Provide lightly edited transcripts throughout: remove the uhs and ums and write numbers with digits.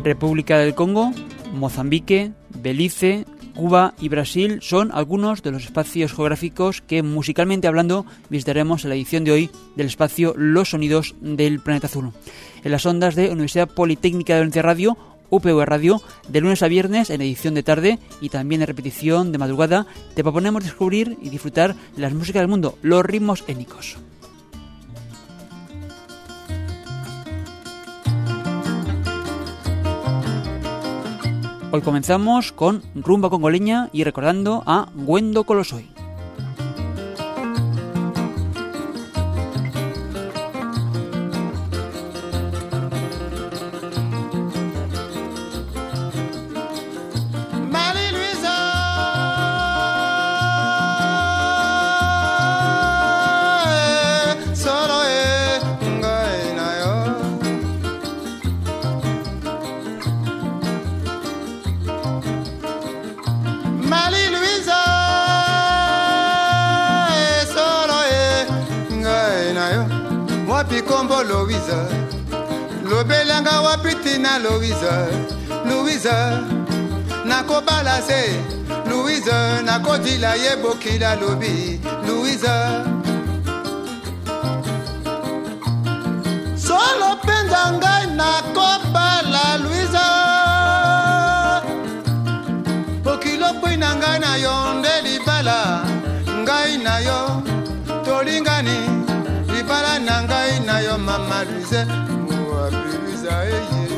República del Congo, Mozambique, Belice, Cuba y Brasil son algunos de los espacios geográficos que, musicalmente hablando, visitaremos en la edición de hoy del espacio Los Sonidos del Planeta Azul. En las ondas de Universidad Politécnica de Valencia Radio, UPV Radio, de lunes a viernes en edición de tarde y también en repetición de madrugada, te proponemos descubrir y disfrutar las músicas del mundo, los ritmos étnicos. Hoy comenzamos con rumba congoleña y recordando a Wendo Colosoi. Kombo Louisa, Lobelanga wapitina Louisa, Louisa, Nako balase, Louisa, Nako dila yebokila lobi, Louisa. Solo pendanga Nako bala Louisa, Bokilo pinanga na yonde libala, ngai na yo, tolingani. Para nangai na yo mama Luise, mua Luisa eye.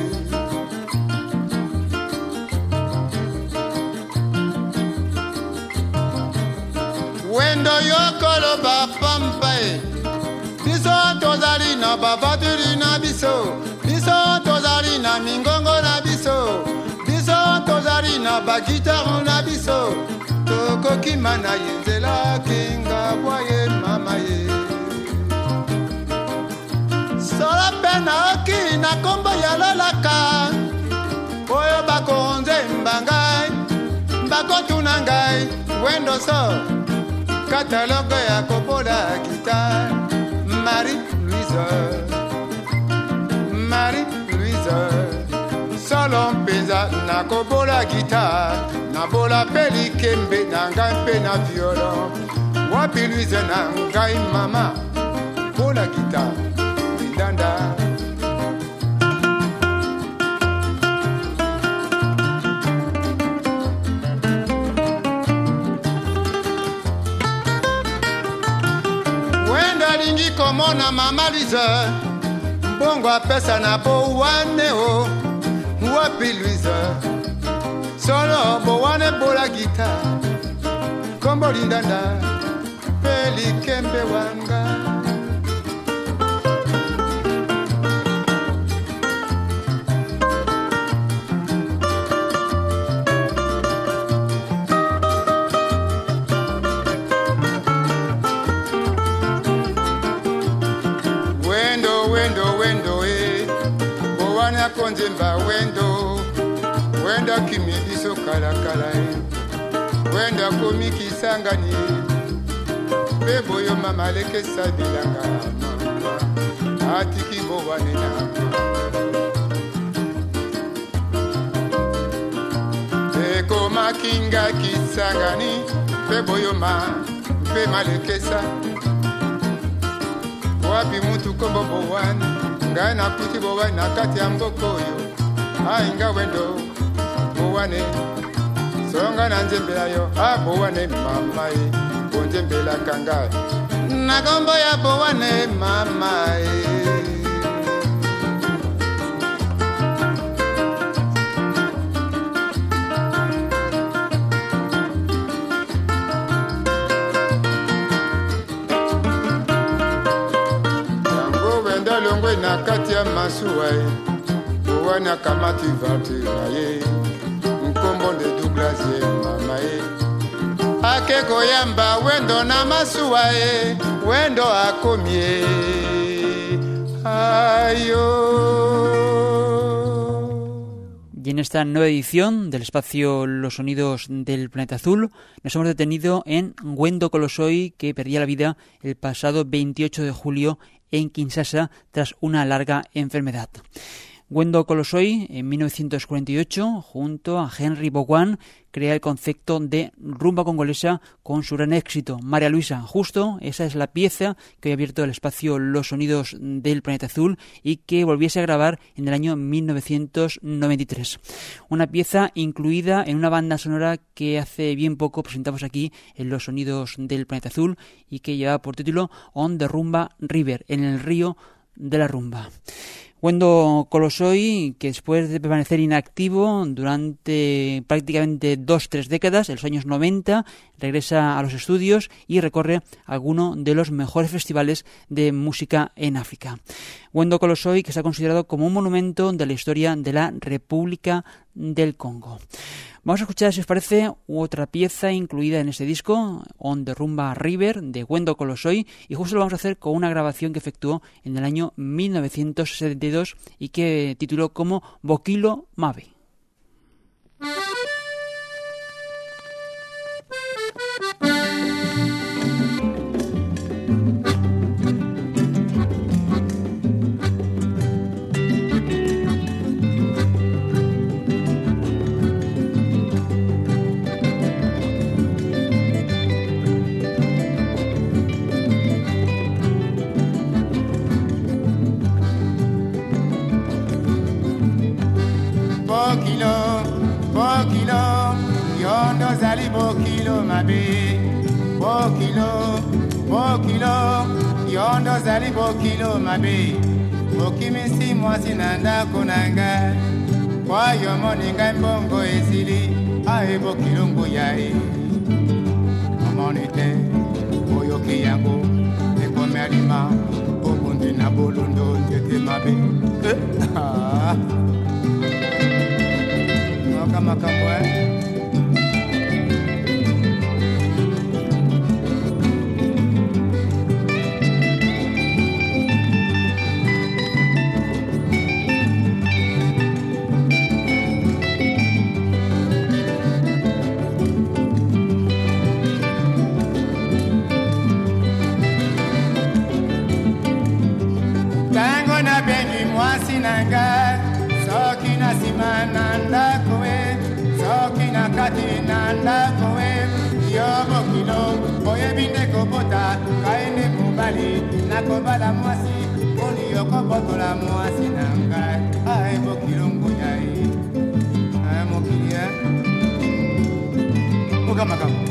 Wendo yo kolo ba pampai, biso tozali na babaturi na biso, biso tozali na mingongo na biso, biso tozali na bagitaru na biso, toko kimana yenzela kinga boye mama ye. Sola pena oki na kombo ya lolaka oyo bakonze mbangai mbako tunangai wendo so katalogo ya kopola guitar Marie-Louise solo mpenza na kopola guitar na bola peli kembe na ngai mpe na violon wapi Louise na ngai mama bola guitar Danda. Wenda lingi komona mama Louise, bongo apesa na bowane o, wapi Louise, solo bowane bola gita, kombo lindanda, peli kembe wanga. Konzemba wenda kimi biso kala wenda komi kisangani bebo yo mama leke sabilanga mama atiki bowane na eko makinga kisangani bebo yo ma pe malekesa wapi mutu kombo bowane ngai na kuti bowane na kati ya mboko yo ainga wendo bowane songa na nzembela yo bowane mama ye bonzembela kanga na kombo ya bowane mama ye longwe na kati ya masuwa ye bowana kamati vatu na ye nkombo de Douglas ye mama ye ake koyamba wendo na masuwa ye wendo akomie ayo. Y en esta nueva edición del espacio Los Sonidos del Planeta Azul nos hemos detenido en Wendo Colosoi, que perdía la vida el pasado 28 de julio en Kinshasa tras una larga enfermedad. Wendo Colosoi, en 1948, junto a Henry Bogan, crea el concepto de rumba congolesa con su gran éxito, María Luisa. Justo esa es la pieza que hoy ha abierto el espacio Los Sonidos del Planeta Azul y que volviese a grabar en el año 1993. Una pieza incluida en una banda sonora que hace bien poco presentamos aquí en Los Sonidos del Planeta Azul y que lleva por título On the Rumba River, en el río de la rumba. Wendo Colosoi, que después de permanecer inactivo durante prácticamente 2-3 décadas, en los años 90, regresa a los estudios y recorre algunos de los mejores festivales de música en África. Wendo Colosoi, que está considerado como un monumento de la historia de la República del Congo. Vamos a escuchar, si os parece, otra pieza incluida en este disco, On the Rumba River, de Wendo Colosoi, y justo lo vamos a hacer con una grabación que efectuó en el año 1972 y que tituló como Bokilo Mabe. Bokilo, yondo zali bokilo mabe. Bokilo, yondo zali bokilo mabe. Bokimisi mwasi nanda konanga. Kwa yomo ninga mbongo esili, ae bokilo ngoyae. Omonite, oyoki yango, ekome alima, obundi na bolundo tete mabe. Makambo tango na bengi mwasi nanga soki na simana ndakoe soki na kati na ndakoe yo bokilo oyebi nde kobota kaende mobali nakobala mwasi poni yokobotola mwasi na ngai ae bokilo ngoyai ae mokili okamakamu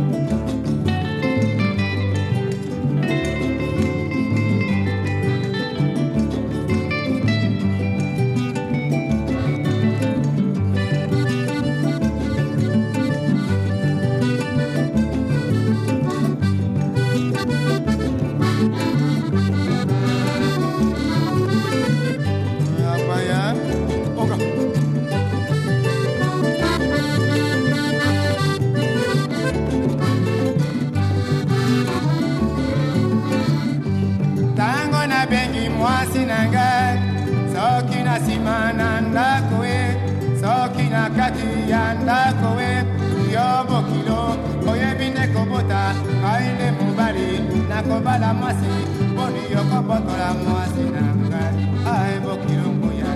mwasi nanga soki na sima na ndakoe soki na kati ya ndakoe yo bokilo oyebi nde kobota kainde mobali nakobala mwasi poni yokobotola mwasi nanga ae bokilo ngoya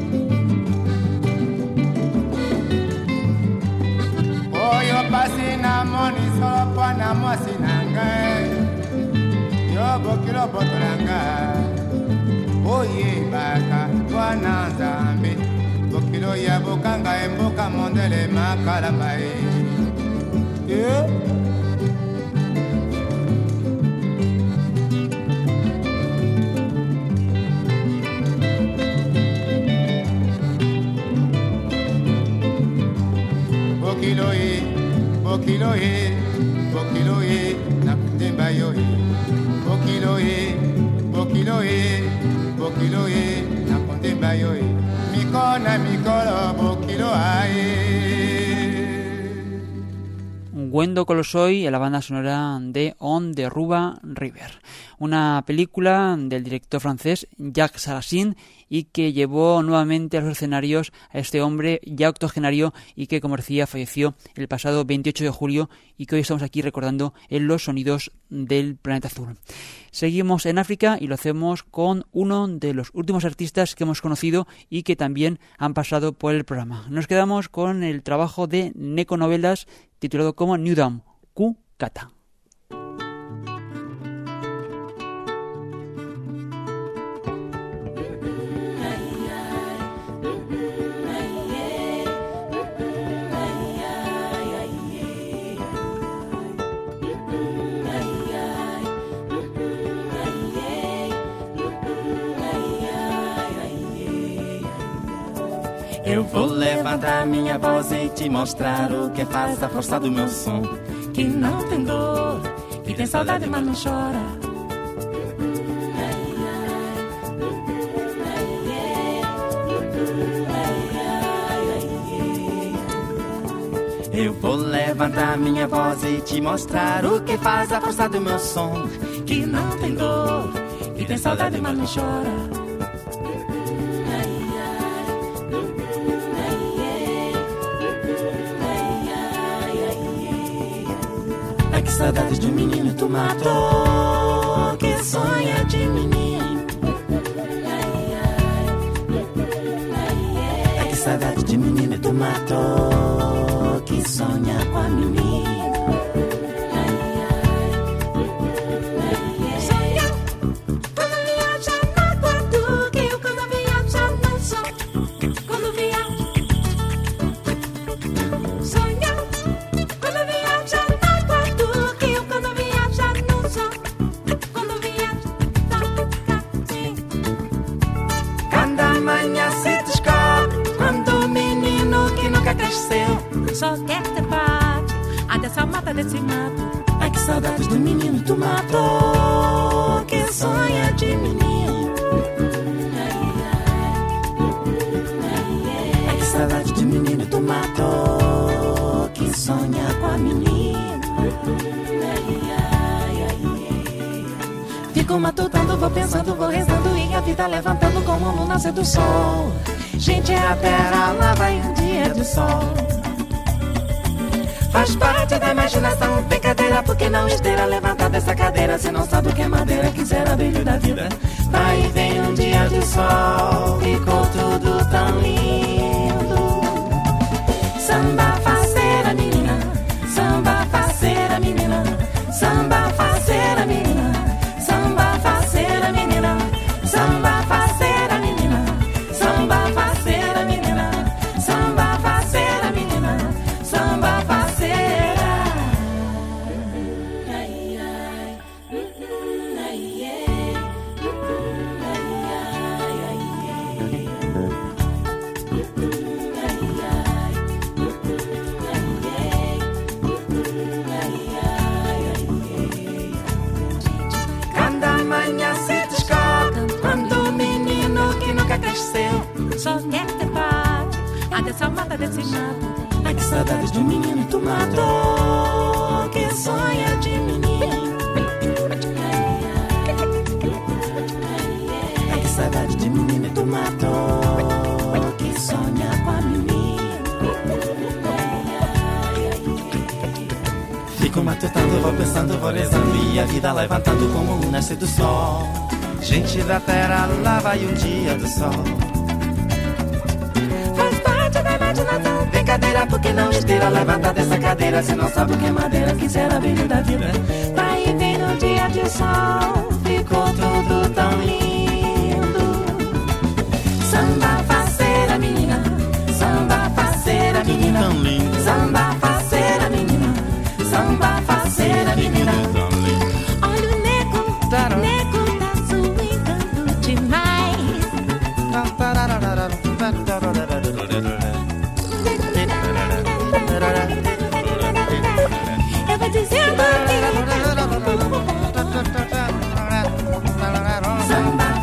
oyo pasi na moni sopo na mwasi nanga yo bokilo botolanga oye baka wana nzambe bokilo ya bokanga emboka mondele makalamba bokilo ye nakutemba yo bokilo ye nakutemba yo mikolo bokilo Wendo Colosoi en la banda sonora de On the Rumba River, una película del director francés Jacques Sarrazin y que llevó nuevamente a los escenarios a este hombre ya octogenario y que, como decía, falleció el pasado 28 de julio y que hoy estamos aquí recordando en los sonidos del planeta azul. Seguimos en África y lo hacemos con uno de los últimos artistas que hemos conocido y que también han pasado por el programa. Nos quedamos con el trabajo de Neko Novelas titulado como New Dawn, Ku Kata. Eu vou levantar minha voz e te mostrar o que faz a força do meu som. Que não tem dor, que tem saudade mas não chora. Eu vou levantar minha voz e te mostrar o que faz a força do meu som. Que não tem dor, que tem saudade mas não chora. Saudades de um menino tu matou, que sonha de menino. Ai, que saudade de menino tu matou, que sonha com a menina. Sonha quando viaja na quadra, que eu quando viaja não sou, quando viaja. Sonha quando viaja na quadra. Só quer ter paz, até só mata desse mato. Ai, que saudades do menino tu matou, que sonha de menino. Ai, que saudades de menino tu matou, que sonha com a menina. Fico matutando, vou pensando, vou rezando e a vida levantando como no nascer do sol. Gente, é a terra, lá vai um dia de sol. Faz parte da imaginação, brincadeira, porque não esteira levantar dessa cadeira. Se não sabe o que é madeira, quiser brilho da vida. Vai e vem um dia de sol, ficou tudo tão lindo. Samba faceira menina, samba faceira menina, samba faceira menina, samba faceira menina, samba faceira menina, samba faceira menina, samba faceira menina, samba faceira. Só quer ter paz, até só mata desse mato. Ai, que saudades de um menino tu matou, que sonha de menino. Ai, que saudades de menino tu matou, que sonha com a menina. Fico matutando, vou pensando, vou rezando e a vida levantando como o nascer do sol. Gente da terra, lá vai um dia do sol. Faz parte da imaginação, brincadeira, porque não esteira levantar dessa cadeira. Se não sabe o que é madeira, quiser a brilho da vida. Vai e vem no dia de sol, ficou tudo tão lindo. Samba faceira menina, samba faceira menina, samba faceira menina, samba faceira menina. Olha o nego, nego. Eu vou dizendo que samba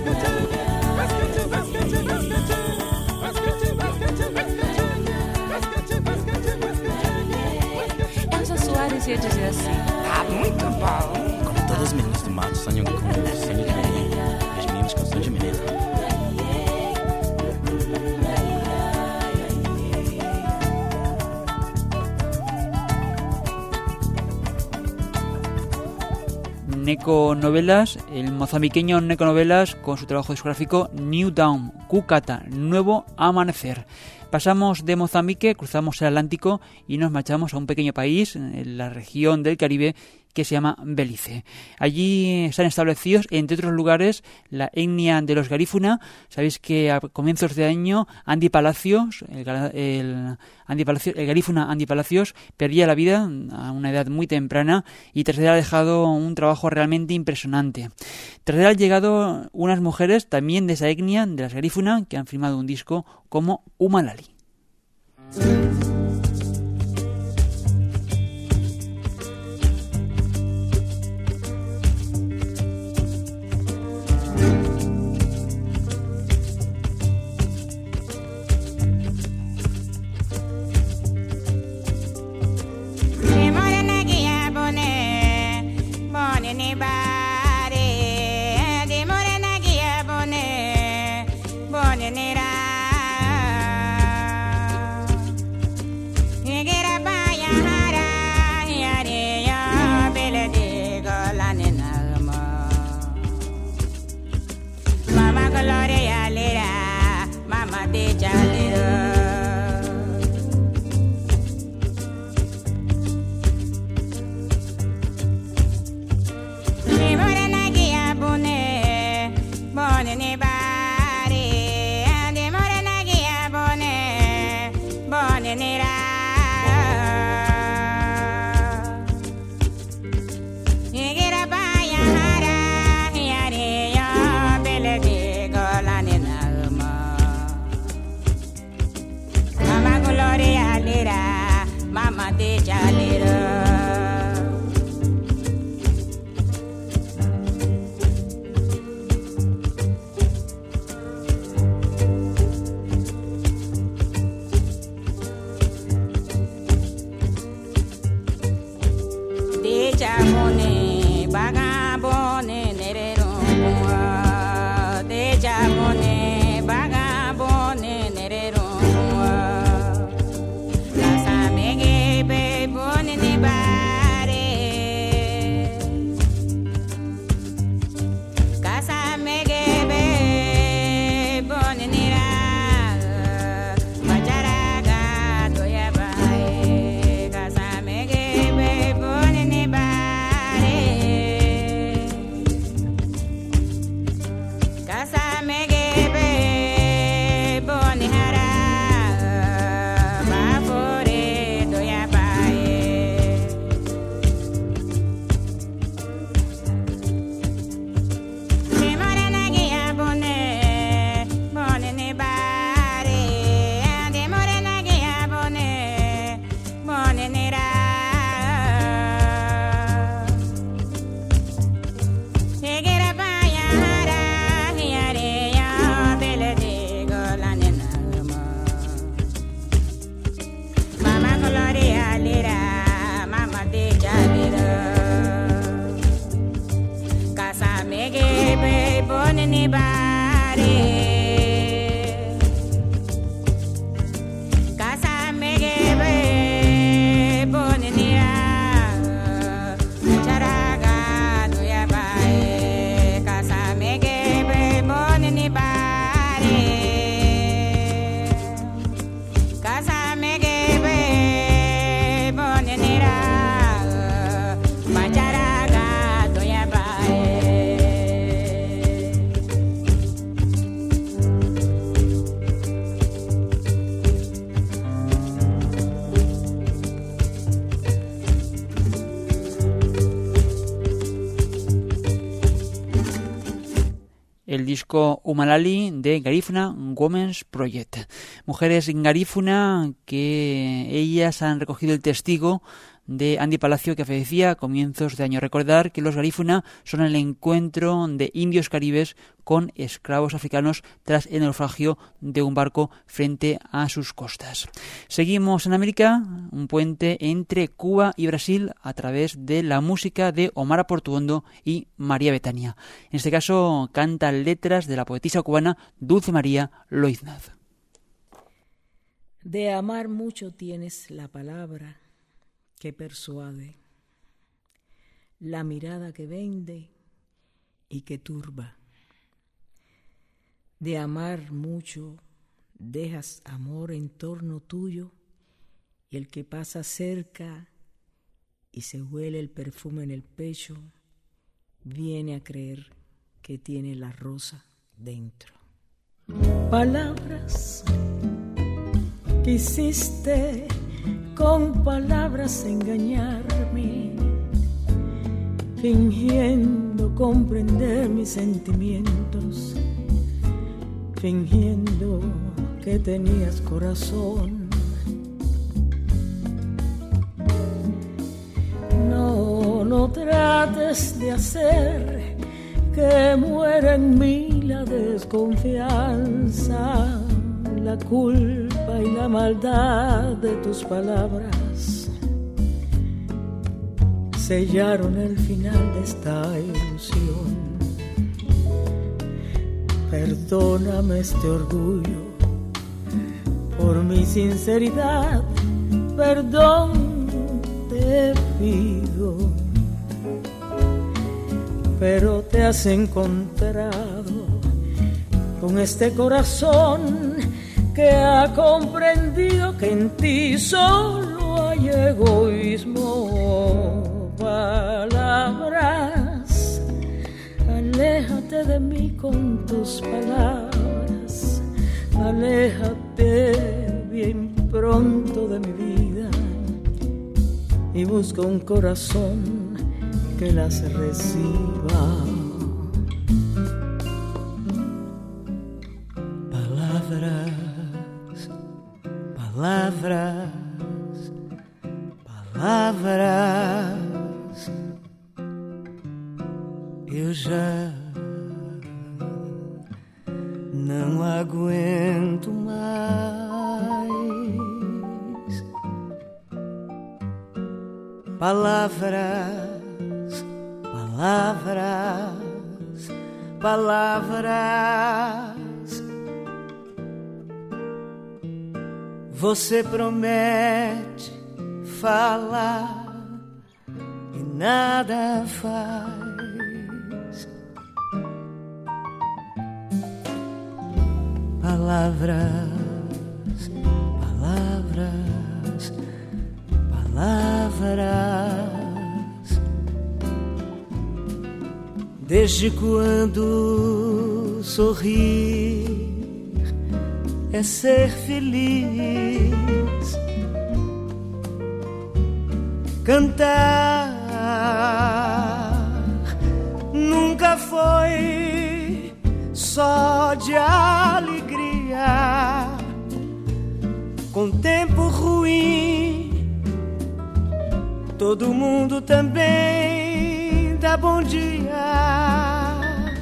Elza Soares ia dizer assim: tá muito bom. Como todas as meninas do mato sonham com ser menina, as meninas com sonho de menina. Neko Novelas, el mozambiqueño Neko Novelas con su trabajo discográfico New Dawn, Kukata, Nuevo Amanecer. Pasamos de Mozambique, cruzamos el Atlántico y nos marchamos a un pequeño país en la región del Caribe que se llama Belice. Allí están establecidos, entre otros lugares, la etnia de los garífuna. Sabéis que a comienzos de año Andy Palacios, el garífuna Andy Palacios, perdía la vida a una edad muy temprana y tras él ha dejado un trabajo realmente impresionante. Tras él han llegado unas mujeres también de esa etnia, de las garífuna, que han firmado un disco como Umalali. El disco Umalali de Garifuna Women's Project. Mujeres en Garifuna que ellas han recogido el testigo de Andy Palacio, que fallecía a comienzos de año. Recordar que los garífuna son el encuentro de indios caribes con esclavos africanos tras el naufragio de un barco frente a sus costas. Seguimos en América, un puente entre Cuba y Brasil a través de la música de Omar Portuondo y María Betania. En este caso cantan letras de la poetisa cubana Dulce María Loiznaz. De amar mucho tienes la palabra que persuade, la mirada que vende y que turba. De amar mucho dejas amor en torno tuyo y el que pasa cerca y se huele el perfume en el pecho viene a creer que tiene la rosa dentro. Palabras quisiste con palabras engañarme, fingiendo comprender mis sentimientos, fingiendo que tenías corazón. No trates de hacer que muera en mí la desconfianza, la culpa y la maldad de tus palabras sellaron el final de esta ilusión. Perdóname este orgullo por mi sinceridad, perdón te pido, pero te has encontrado con este corazón que ha comprendido que en ti solo hay egoísmo. Palabras, aléjate de mí con tus palabras, aléjate bien pronto de mi vida y busca un corazón que las reciba. Palavras, palavras, eu já não aguento mais. Palavras, palavras, palavras. Você promete falar e nada faz. Palavras, palavras, palavras. Desde quando sorrir é ser feliz, cantar nunca foi só de alegria. Com tempo ruim, todo mundo também dá bom dia.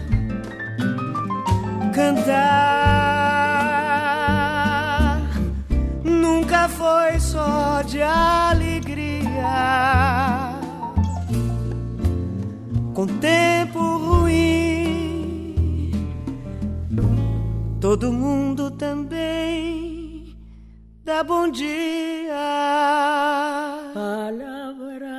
Cantar nunca foi só de alegria. Com tempo ruim, todo mundo também dá bom dia. Palavras.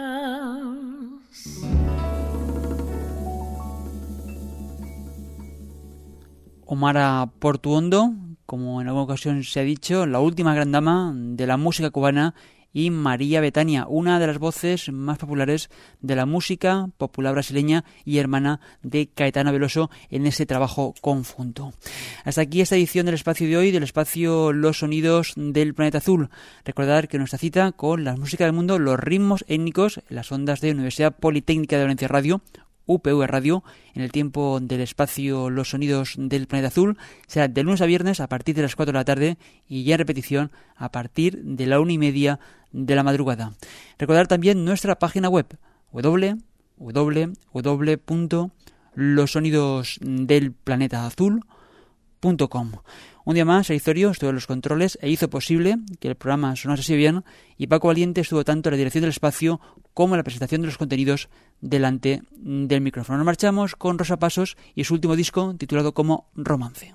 Omar Portuondo, como en alguna ocasión se ha dicho, la última gran dama de la música cubana, y María Betania, una de las voces más populares de la música popular brasileña y hermana de Caetano Veloso en ese trabajo conjunto. Hasta aquí esta edición del espacio de hoy, del espacio Los Sonidos del Planeta Azul. Recordar que nuestra cita con la música del mundo, los ritmos étnicos, en las ondas de Universidad Politécnica de Valencia Radio, UPV Radio, en el tiempo del espacio Los Sonidos del Planeta Azul. Será de lunes a viernes a partir de las 4 de la tarde y ya en repetición a partir de la 1:30 de la madrugada. Recordar también nuestra página web www.losonidosdelplanetaazul.com. Un día más, Erizorio estuvo en los controles e hizo posible que el programa sonase así bien, y Paco Valiente estuvo tanto en la dirección del espacio como en la presentación de los contenidos delante del micrófono. Nos marchamos con Rosa Pasos y su último disco titulado como Romance.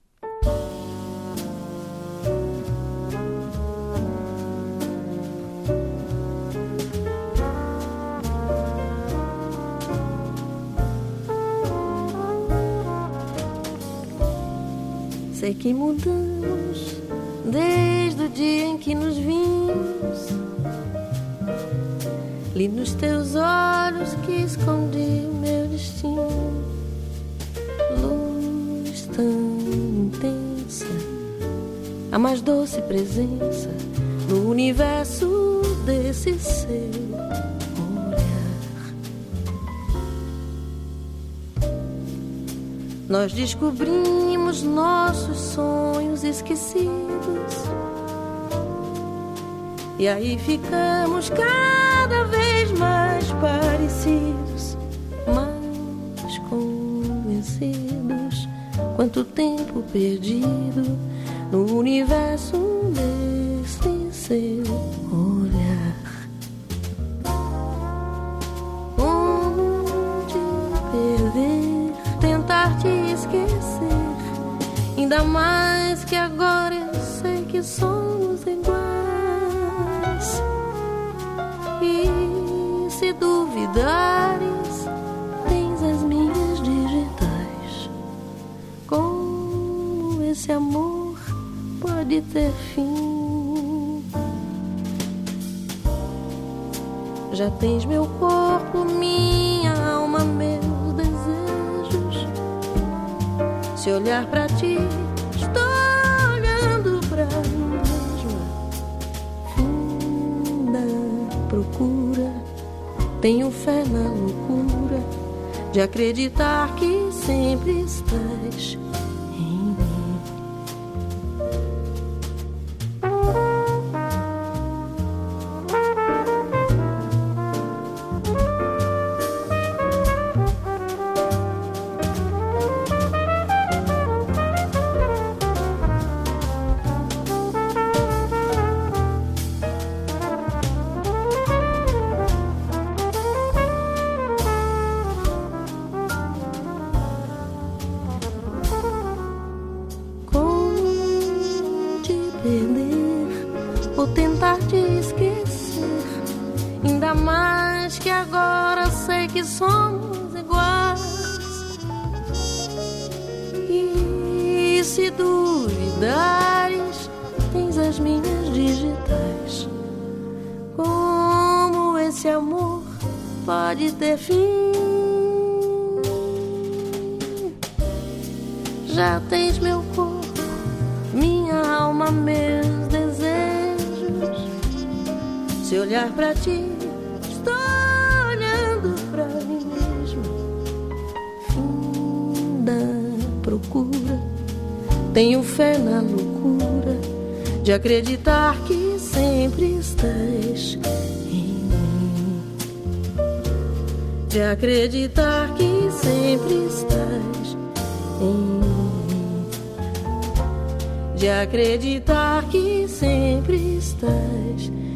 Sei que mudamos desde o dia em que nos vimos. Li nos teus olhos que escondi meu destino. Luz tão intensa, a mais doce presença no universo desse seu olhar. Nós descobrimos nossos sonhos esquecidos, e aí ficamos cada vez mais parecidos, mais convencidos. Quanto tempo perdido no universo desse seu olhar. Como te perder, tentar te esquecer, ainda mais que agora eu sei que somos iguais. E se duvidares, tens as minhas digitais. Como esse amor pode ter fim? Já tens meu corpo, minha alma, meus desejos. Se olhar pra ti, estou olhando pra mim mesma. Funda procura, tenho fé na loucura de acreditar que sempre estás em mim. Vou tentar te esquecer, ainda mais que agora sei que somos iguais. E se duvidares, tens as minhas digitais. Como esse amor pode ter fim? Já tens meu corpo, minha alma, meus desejos. Se olhar pra ti, estou olhando pra mim mesmo. Funda procura, tenho fé na loucura de acreditar que sempre estás em mim. De acreditar que sempre estás em mim. De acreditar que sempre estás